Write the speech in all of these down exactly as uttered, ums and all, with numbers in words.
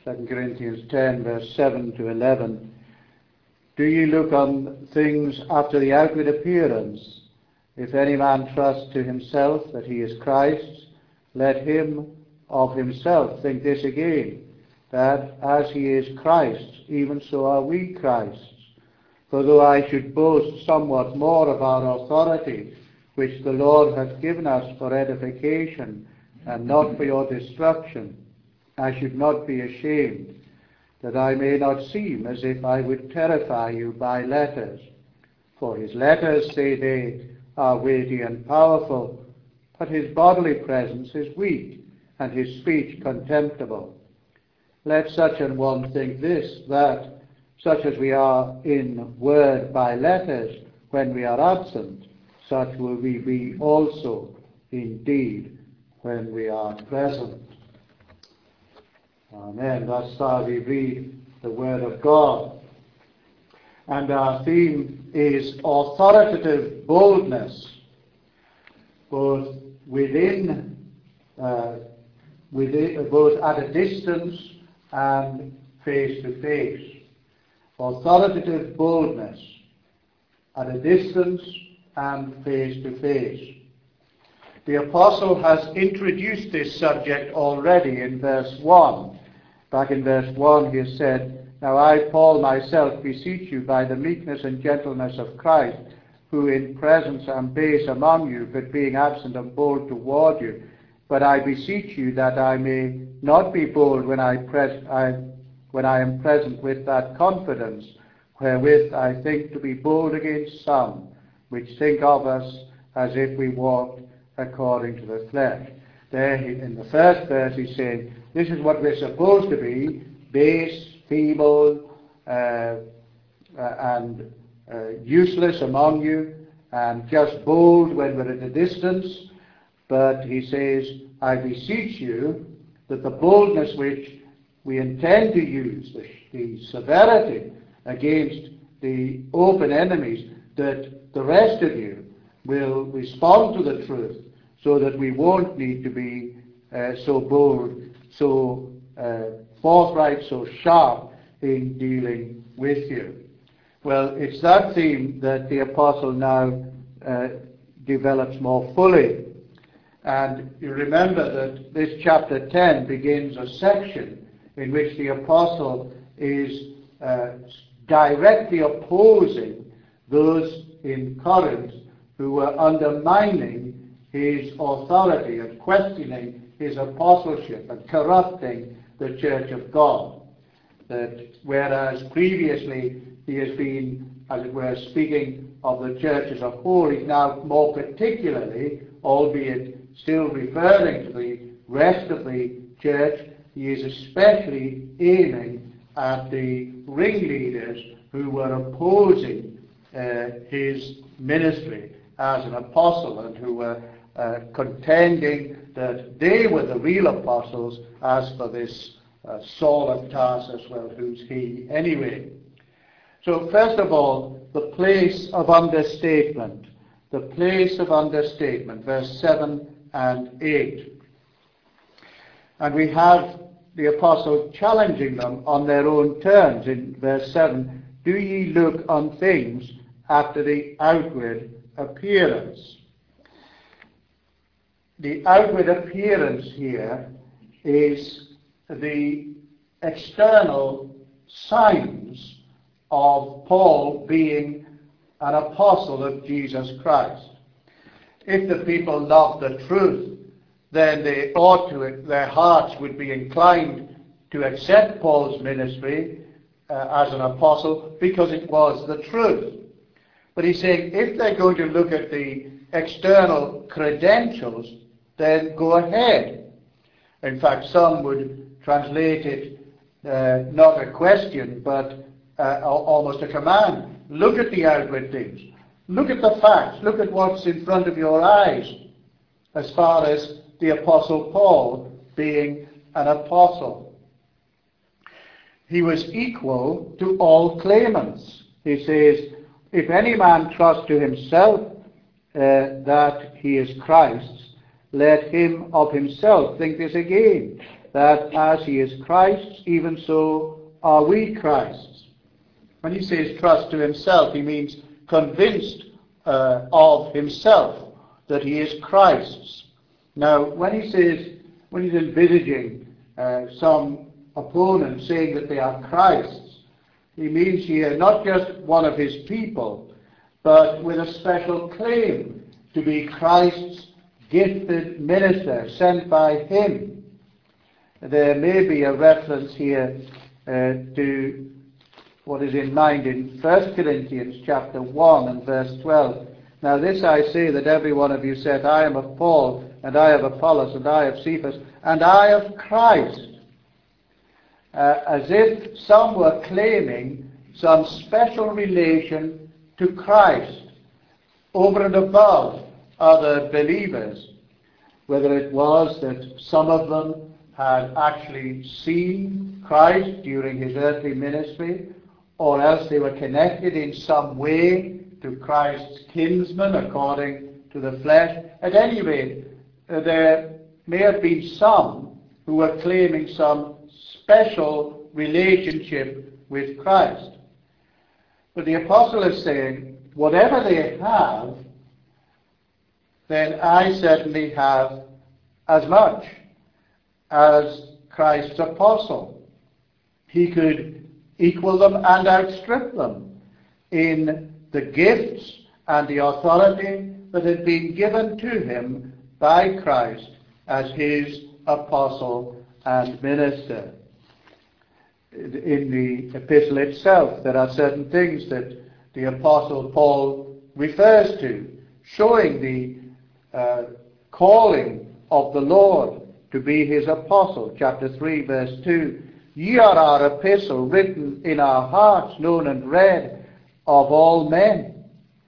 Second Corinthians ten, verse seven to eleven. Do ye look on things after the outward appearance? If any man trust to himself that he is Christ's, let him of himself think this again, that as he is Christ's, even so are we Christ's. For though I should boast somewhat more of our authority, which the Lord hath given us for edification, and not for your destruction, I should not be ashamed, that I may not seem as if I would terrify you by letters. For his letters, say they, are weighty and powerful, but his bodily presence is weak, and his speech contemptible. Let such an one think this, that, such as we are in word by letters when we are absent, such will we be also in deed when we are present. Amen. Thus far we read the Word of God. And our theme is authoritative boldness, both within, uh, within, both at a distance and face to face. Authoritative boldness at a distance and face to face. The Apostle has introduced this subject already in verse one. Back in verse one he has said, Now I, Paul, myself, beseech you by the meekness and gentleness of Christ, who in presence am base among you, but being absent am bold toward you. But I beseech you that I may not be bold when I, pres- I, when I am present with that confidence, wherewith I think to be bold against some, which think of us as if we walked according to the flesh. There he, in the first verse he's saying, this is what we're supposed to be, base, feeble, uh, uh, and uh, useless among you, and just bold when we're at a distance. But he says, I beseech you that the boldness which we intend to use, the, the severity against the open enemies, that the rest of you will respond to the truth, so that we won't need to be uh, so bold, so uh, forthright, so sharp in dealing with you. Well, it's that theme that the Apostle now uh, develops more fully. And you remember that this chapter ten begins a section in which the Apostle is uh, directly opposing those in Corinth who were undermining his authority and questioning his apostleship and corrupting the church of God. That whereas previously he has been, as it were, speaking of the church as a whole, he's now more particularly, albeit still referring to the rest of the church, he is especially aiming at the ringleaders who were opposing uh, his ministry as an apostle, and who were uh, contending that they were the real apostles, as for this uh, Saul of Tarsus, well, who's he anyway? So first of all, the place of understatement. The place of understatement, verse seven and eight. And we have the apostle challenging them on their own terms in verse seven. Do ye look on things after the outward appearance? The outward appearance here is the external signs of Paul being an apostle of Jesus Christ. If the people loved the truth, then they ought to, their hearts would be inclined to accept Paul's ministry uh, as an apostle, because it was the truth. But he's saying, if they're going to look at the external credentials, then go ahead. In fact, some would translate it uh, not a question, but uh, almost a command. Look at the outward things. Look at the facts. Look at what's in front of your eyes, as far as the Apostle Paul being an apostle. He was equal to all claimants. He says, if any man trust to himself uh, that he is Christ's, let him of himself think this again, that as he is Christ's, even so are we Christ's. When he says trust to himself, he means convinced uh, of himself, that he is Christ's. Now, when he says, when he's envisaging uh, some opponent saying that they are Christ's, he means here not just one of his people, but with a special claim to be Christ's gifted minister sent by him. There may be a reference here uh, to what is in mind in First Corinthians chapter one and verse twelve. Now this I say, that every one of you said, I am of Paul, and I of Apollos, and I of Cephas, and I of Christ. Uh, as if some were claiming some special relation to Christ over and above other believers. Whether it was that some of them had actually seen Christ during his earthly ministry, or else they were connected in some way to Christ's kinsmen according to the flesh. At any rate, uh, there may have been some who were claiming some special relationship with Christ. But the apostle is saying, whatever they have, then I certainly have as much as Christ's apostle. He could equal them and outstrip them in the gifts and the authority that had been given to him by Christ as his apostle and minister. In the epistle itself, there are certain things that the apostle Paul refers to, showing the uh, calling of the Lord to be his apostle. Chapter three, verse two, ye are our epistle, written in our hearts, known and read of all men.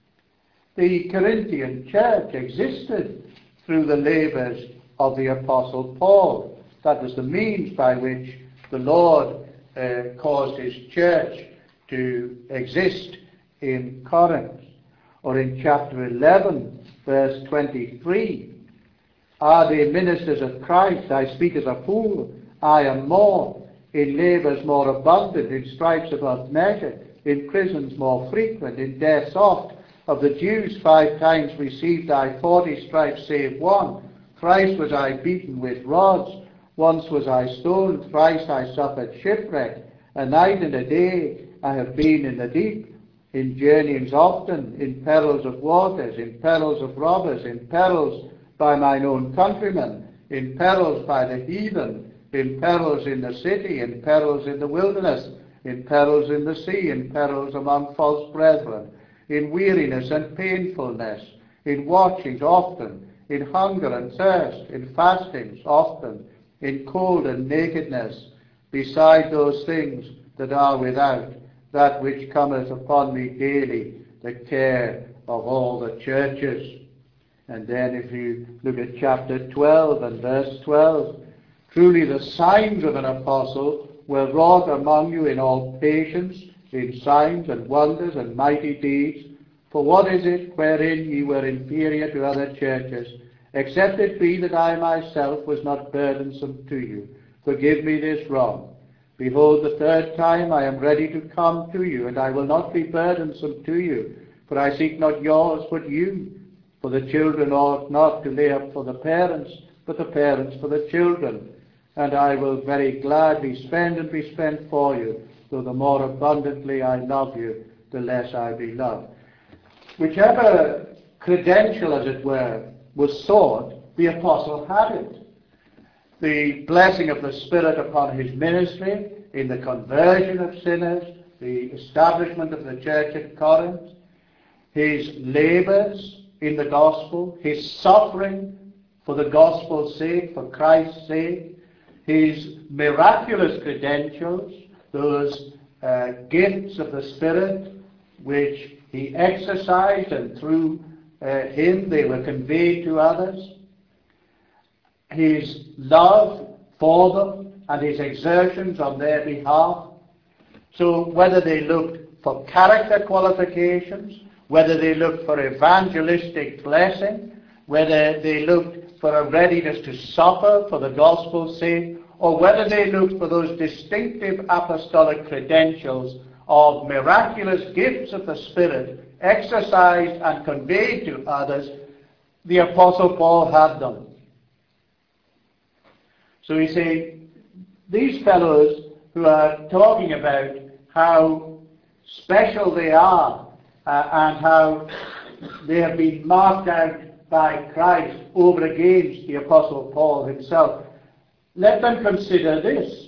The Corinthian church existed through the labors of the apostle Paul. That was the means by which the Lord Uh, caused his church to exist in Corinth. Or in chapter eleven, verse twenty-three, are they ministers of Christ? I speak as a fool. I am more. In labours more abundant, in stripes above measure, in prisons more frequent, in deaths oft. Of the Jews five times received I forty stripes save one. Thrice was I beaten with rods. Once was I stoned, thrice I suffered shipwreck. A night and a day I have been in the deep, in journeyings often, in perils of waters, in perils of robbers, in perils by mine own countrymen, in perils by the heathen, in perils in the city, in perils in the wilderness, in perils in the sea, in perils among false brethren, in weariness and painfulness, in watchings often, in hunger and thirst, in fastings often, in cold and nakedness, beside those things that are without, that which cometh upon me daily, the care of all the churches. And then if you look at chapter twelve and verse twelve, truly the signs of an apostle were wrought among you in all patience, in signs and wonders and mighty deeds. For what is it wherein ye were inferior to other churches, except it be that I myself was not burdensome to you? Forgive me this wrong. Behold, the third time I am ready to come to you, and I will not be burdensome to you, for I seek not yours, but you. For the children ought not to lay up for the parents, but the parents for the children. And I will very gladly spend and be spent for you, though the more abundantly I love you, the less I be loved. Whichever credential, as it were, was sought, the apostle had it. The blessing of the Spirit upon his ministry, in the conversion of sinners, the establishment of the church at Corinth, his labors in the gospel, his suffering for the gospel's sake, for Christ's sake, his miraculous credentials, those uh, gifts of the Spirit which he exercised, and through uh, him they were conveyed to others, his love for them and his exertions on their behalf. So whether they looked for character qualifications, whether they looked for evangelistic blessing, whether they looked for a readiness to suffer for the gospel's sake, or whether they looked for those distinctive apostolic credentials of miraculous gifts of the Spirit exercised and conveyed to others, the Apostle Paul had them. So he's saying, these fellows who are talking about how special they are uh, and how they have been marked out by Christ over against the Apostle Paul himself, let them consider this.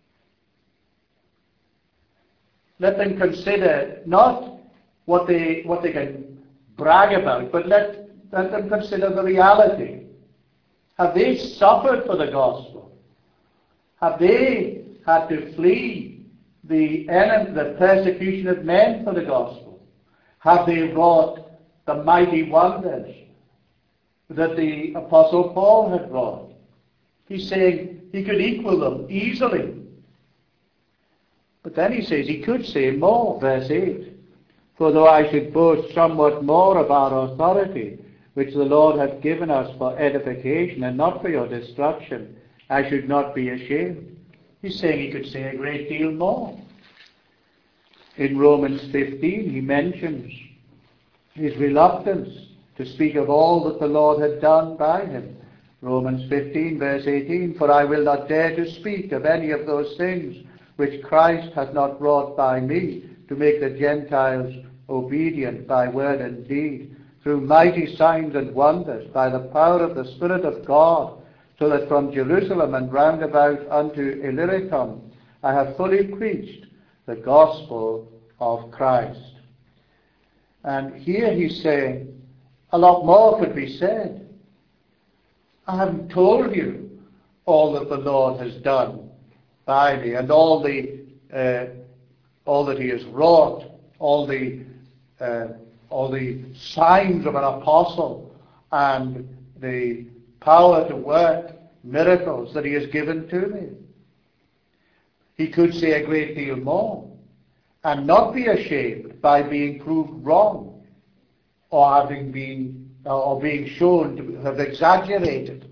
Let them consider not what they what they can brag about, but let, let them consider the reality. Have they suffered for the gospel? Have they had to flee the enemy, the persecution of men for the gospel? Have they wrought the mighty wonders that the Apostle Paul had wrought? He's saying he could equal them easily. But then he says he could say more, verse eight. For though I should boast somewhat more of our authority, which the Lord hath given us for edification and not for your destruction, I should not be ashamed. He's saying he could say a great deal more. In Romans fifteen, he mentions his reluctance to speak of all that the Lord had done by him. Romans fifteen, verse eighteen, For I will not dare to speak of any of those things which Christ hath not wrought by me, to make the Gentiles obedient by word and deed, through mighty signs and wonders, by the power of the Spirit of God, so that from Jerusalem and round about unto Illyricum I have fully preached the gospel of Christ. And here he's saying, a lot more could be said. I haven't told you all that the Lord has done by me, and all the uh, all that he has wrought, all the uh, all the signs of an apostle, and the power to work miracles that he has given to me. He could say a great deal more, and not be ashamed by being proved wrong, or having been or being shown to have exaggerated.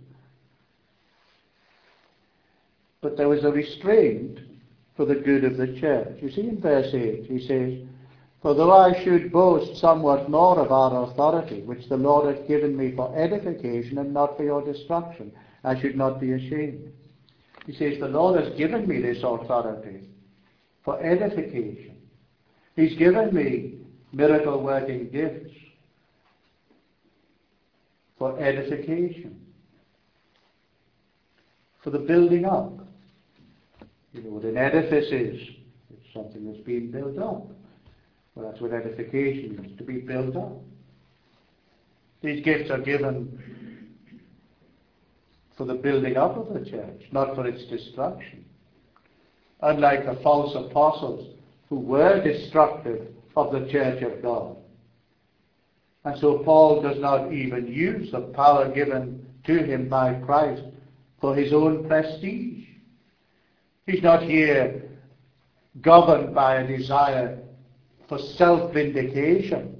But there was a restraint for the good of the church. You see in verse eight, he says, For though I should boast somewhat more of our authority, which the Lord hath given me for edification and not for your destruction, I should not be ashamed. He says, the Lord has given me this authority for edification. He's given me miracle-working gifts for edification, for the building up. You know what an edifice is. It's something that's being built up. Well, that's what edification means, to be built up. These gifts are given for the building up of the church, not for its destruction. Unlike the false apostles who were destructive of the church of God. And so Paul does not even use the power given to him by Christ for his own prestige. He's not here governed by a desire for self-vindication.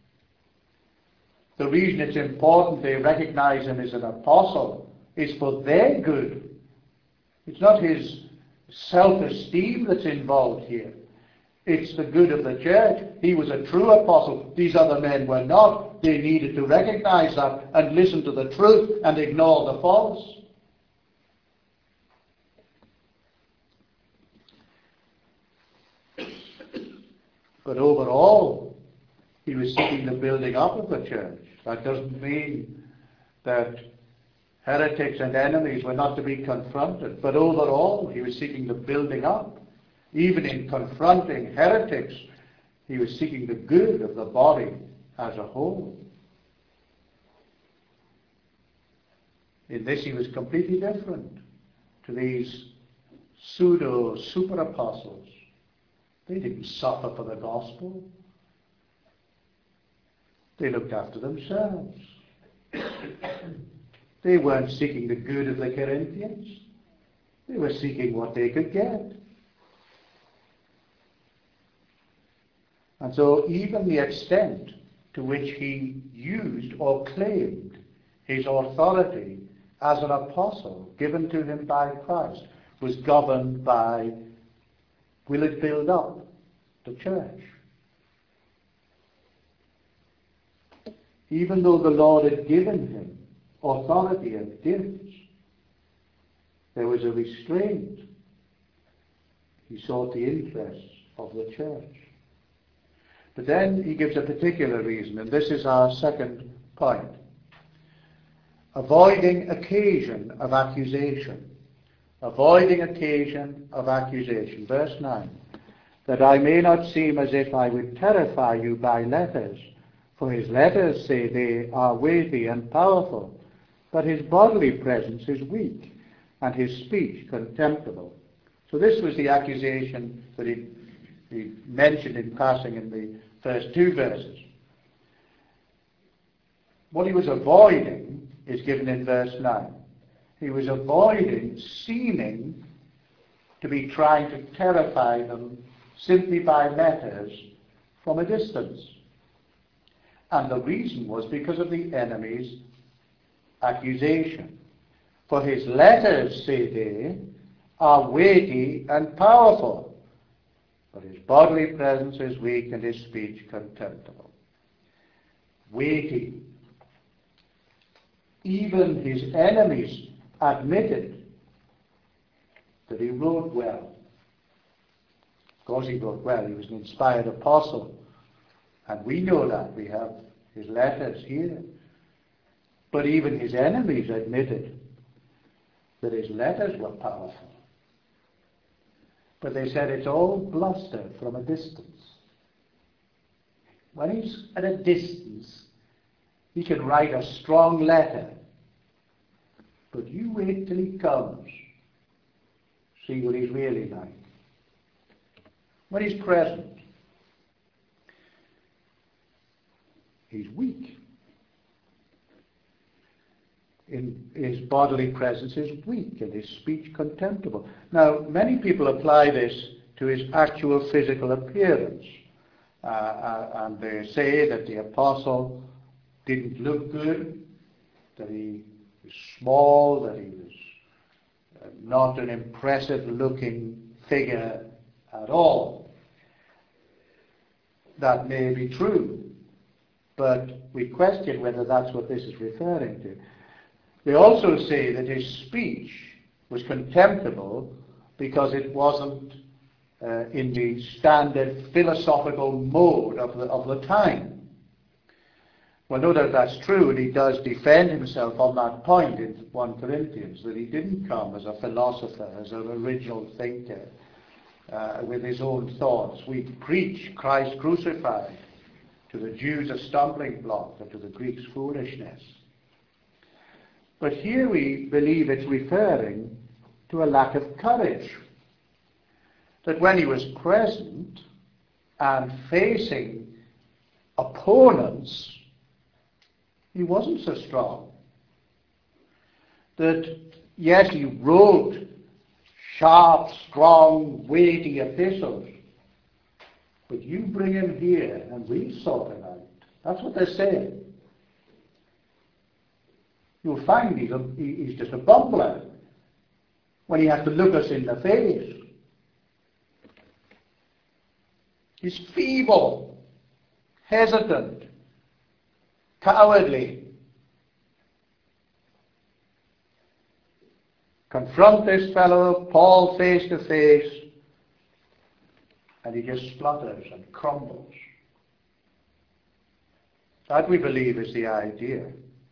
The reason it's important they recognize him as an apostle is for their good. It's not his self-esteem that's involved here. It's the good of the church. He was a true apostle. These other men were not. They needed to recognize that and listen to the truth and ignore the false. But overall, he was seeking the building up of the church. That doesn't mean that heretics and enemies were not to be confronted. But overall, he was seeking the building up. Even in confronting heretics, he was seeking the good of the body as a whole. In this, he was completely different to these pseudo super apostles. They didn't suffer for the gospel. They looked after themselves. They weren't seeking the good of the Corinthians. They were seeking what they could get. And so even the extent to which he used or claimed his authority as an apostle given to him by Christ was governed by, will it build up the church? Even though the Lord had given him authority and gifts, there was a restraint. He sought the interests of the church. But then he gives a particular reason, and this is our second point. Avoiding occasion of accusation. Avoiding occasion of accusation. Verse nine. That I may not seem as if I would terrify you by letters, for his letters, say they, are weighty and powerful, but his bodily presence is weak, and his speech contemptible. So this was the accusation that he, he mentioned in passing in the first two verses. What he was avoiding is given in verse nine. He was avoiding seeming to be trying to terrify them simply by letters from a distance. And the reason was because of the enemy's accusation. For his letters, say they, are weighty and powerful, but his bodily presence is weak and his speech contemptible. Weighty. Even his enemies admitted that he wrote well. Of course he wrote well. He was an inspired apostle. And we know that. We have his letters here. But even his enemies admitted that his letters were powerful. But they said it's all bluster from a distance. When he's at a distance, he can write a strong letter. But you wait till he comes. See what he's really like. When he's present, he's weak. In his bodily presence is weak and his speech contemptible. Now, many people apply this to his actual physical appearance. Uh, uh, and they say that the apostle didn't look good, that he was small, that he was uh, not an impressive looking figure at all. That may be true, but we question whether that's what this is referring to. They also say that his speech was contemptible because it wasn't uh, in the standard philosophical mode of the, of the time. Well, no doubt that's true, and he does defend himself on that point in First Corinthians, that he didn't come as a philosopher, as an original thinker, uh, with his own thoughts. We preach Christ crucified, to the Jews a stumbling block, and to the Greeks foolishness. But here we believe it's referring to a lack of courage. That when he was present and facing opponents, he wasn't so strong. That, yes, he wrote sharp, strong, weighty epistles, but you bring him here and we sort him out. That's what they're saying. You'll find he's, a, he's just a bumbler when he has to look us in the face. He's feeble, hesitant, cowardly. Confront this fellow, Paul, face to face, and he just splutters and crumbles. That, we believe, is the idea.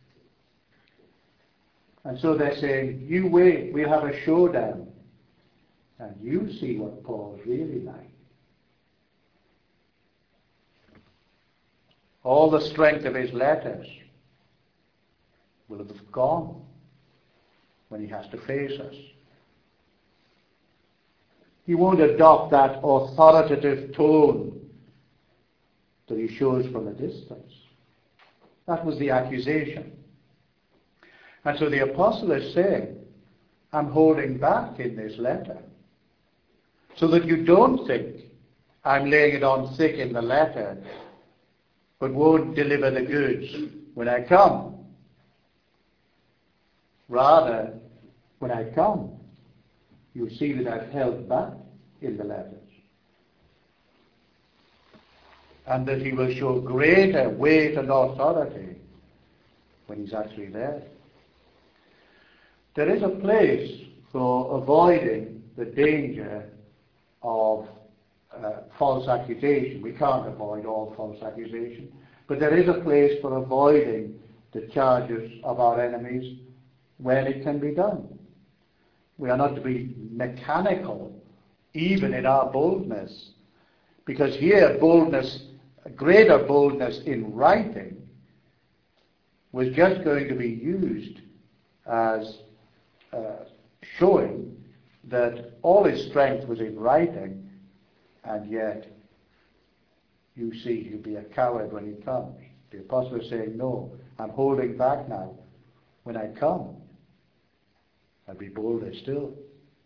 And so they're saying, you wait, we'll have a showdown, and you see what Paul's really like. All the strength of his letters will have gone when he has to face us. He won't adopt that authoritative tone that he shows from a distance. That was the accusation. And so the apostle is saying, I'm holding back in this letter, so that you don't think I'm laying it on thick in the letter, but won't deliver the goods when I come. Rather, when I come, you'll see that I've held back in the letters. And that he will show greater weight and authority when he's actually there. There is a place for avoiding the danger of uh, false accusation. We can't avoid all false accusation, but there is a place for avoiding the charges of our enemies when it can be done. We are not to be mechanical, even in our boldness, because here boldness, greater boldness in writing, was just going to be used as uh, showing that all his strength was in writing, and yet you see he'll be a coward when he comes. The apostle is saying, no, I'm holding back now. When I come, I'll be bolder still.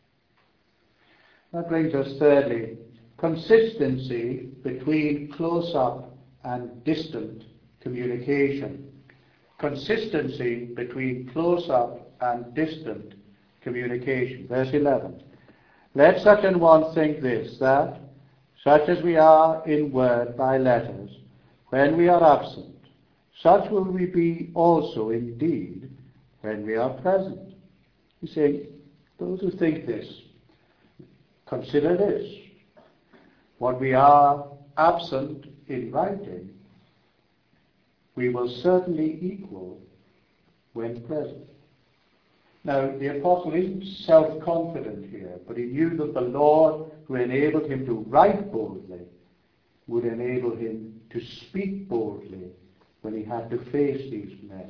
That brings us thirdly, consistency between close-up and distant communication. Consistency between close-up and distant communication. Verse eleven. Let such an one think this, that, such as we are in word by letters, when we are absent, such will we be also indeed when we are present. He's saying, those who think this, consider this. What we are absent in writing, we will certainly equal when present. Now, the apostle isn't self-confident here, but he knew that the Lord, who enabled him to write boldly, would enable him to speak boldly when he had to face these men.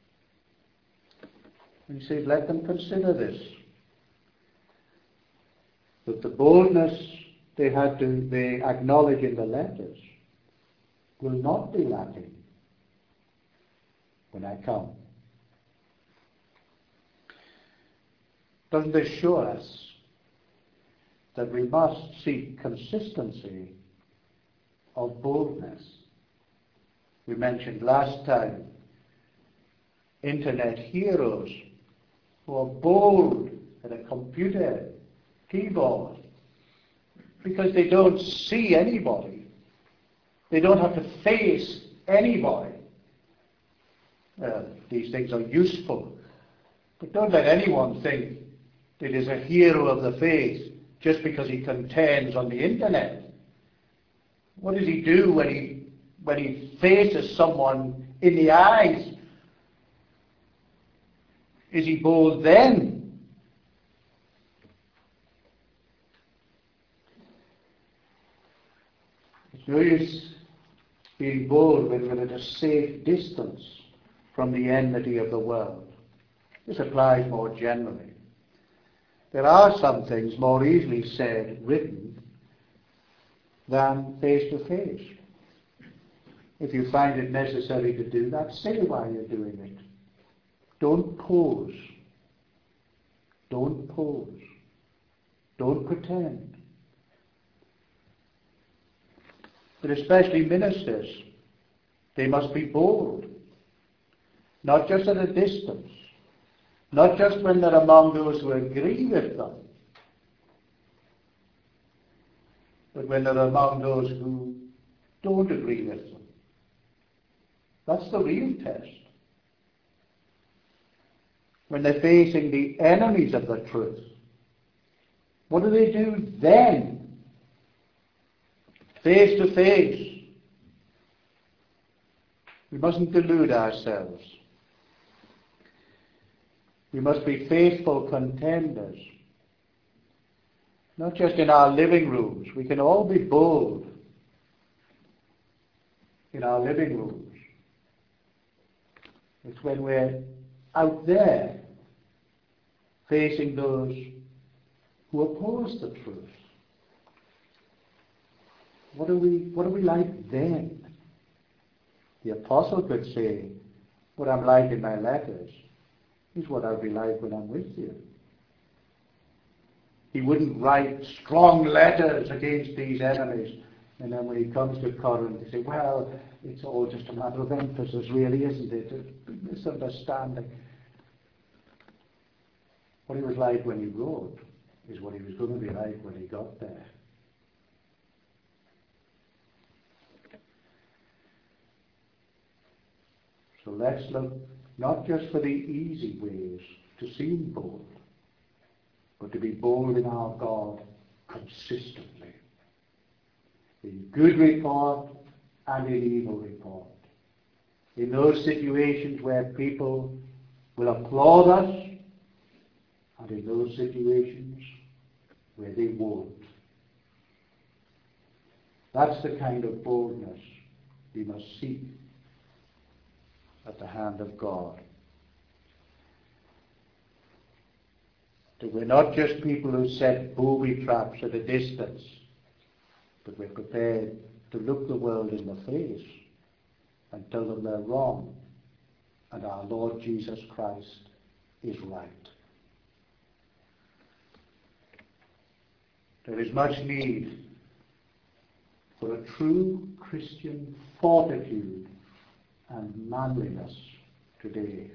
And he says, let them consider this, that the boldness they had to they acknowledge in the letters will not be lacking when I come. Doesn't this show us that we must seek consistency of boldness? We mentioned last time internet heroes who are bold at a computer keyboard because they don't see anybody. They don't have to face anybody. Uh, these things are useful, but don't let anyone think that he's a hero of the faith just because he contends on the internet. What does he do when he when he faces someone in the eyes? Is he bold then? It's no use being bold when we're at a safe distance from the enmity of the world. This applies more generally. There are some things more easily said, written, than face to face. If you find it necessary to do that, say why you're doing it. Don't pose. Don't pose. Don't pretend. But especially ministers, they must be bold. Not just at a distance. Not just when they're among those who agree with them, but when they're among those who don't agree with them. That's the real test. When they're facing the enemies of the truth, what do they do then? Face to face. We mustn't delude ourselves. We must be faithful contenders. Not just in our living rooms. We can all be bold in our living rooms. It's when we're out there facing those who oppose the truth. What are we, what are we like then? The apostle could say, what I'm like in my letters is what I'll be like when I'm with you. He wouldn't write strong letters against these enemies, and then when he comes to Corinth, he say, well, it's all just a matter of emphasis, really, isn't it? A misunderstanding. What he was like when he wrote is what he was going to be like when he got there. So let's look not just for the easy ways to seem bold, but to be bold in our God consistently. In good report and in evil report. In those situations where people will applaud us, and in those situations where they won't. That's the kind of boldness we must seek at the hand of God. That we're not just people who set booby traps at a distance, but we're prepared to look the world in the face and tell them they're wrong and our Lord Jesus Christ is right. There is much need for a true Christian fortitude and manliness today.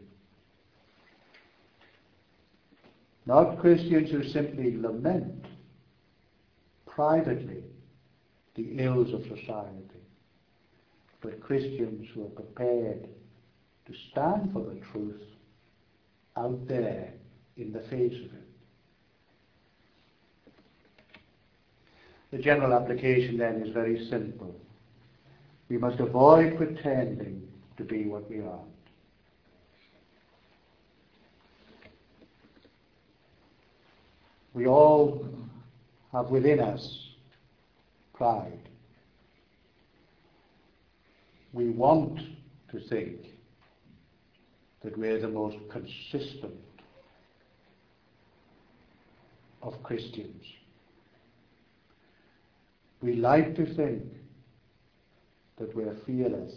Not Christians who simply lament privately the ills of society, but Christians who are prepared to stand for the truth out there in the face of it. The general application then is very simple. We must avoid pretending to be what we aren't. We all have within us pride. We want to think that we're the most consistent of Christians. We like to think that we're fearless.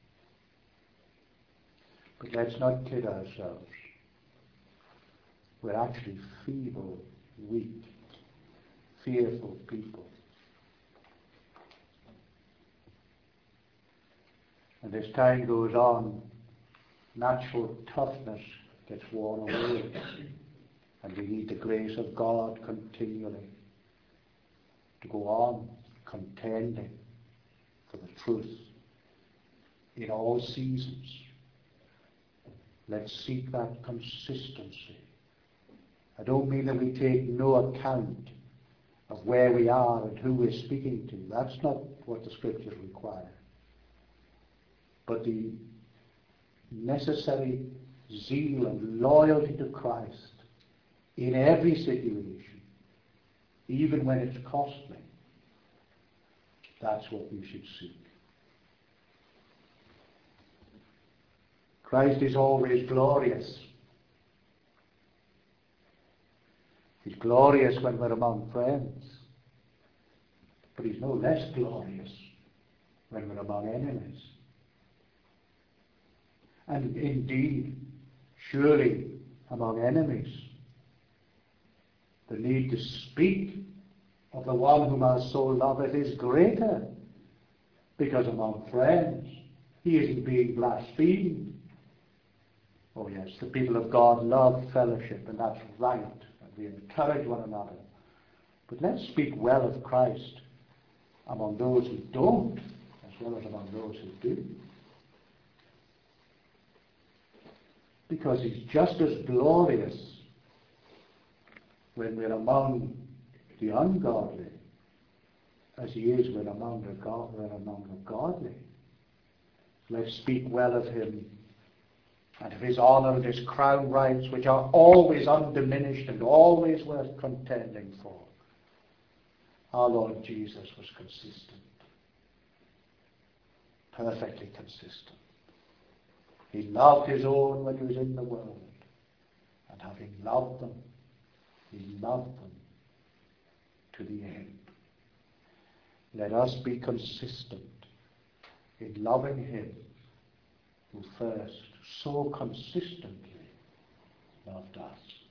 But let's not kid ourselves. We're actually feeble, weak, fearful people. And as time goes on, natural toughness gets worn away. And we need the grace of God continually to go on contending for the truth in all seasons. Let's seek that consistency. I don't mean that we take no account of where we are and who we're speaking to. That's not what the Scriptures require. But the necessary zeal and loyalty to Christ in every situation, even when it's costly, that's what we should seek. Christ is always glorious. He's glorious when we're among friends, but he's no less glorious when we're among enemies. And indeed, surely among enemies, the need to speak of the one whom our soul loveth is greater, because among friends he isn't being blasphemed. Oh yes, the people of God love fellowship, and that's right, and we encourage one another. But let's speak well of Christ among those who don't, as well as among those who do. Because he's just as glorious when we're among the ungodly as he is when among the, God, when among the godly. Let's speak well of him and of his honour and his crown rights, which are always undiminished and always worth contending for. Our Lord Jesus was consistent, perfectly consistent. He loved his own when he was in the world, and having loved them, he loved them to the end. Let us be consistent in loving him who first so consistently loved us.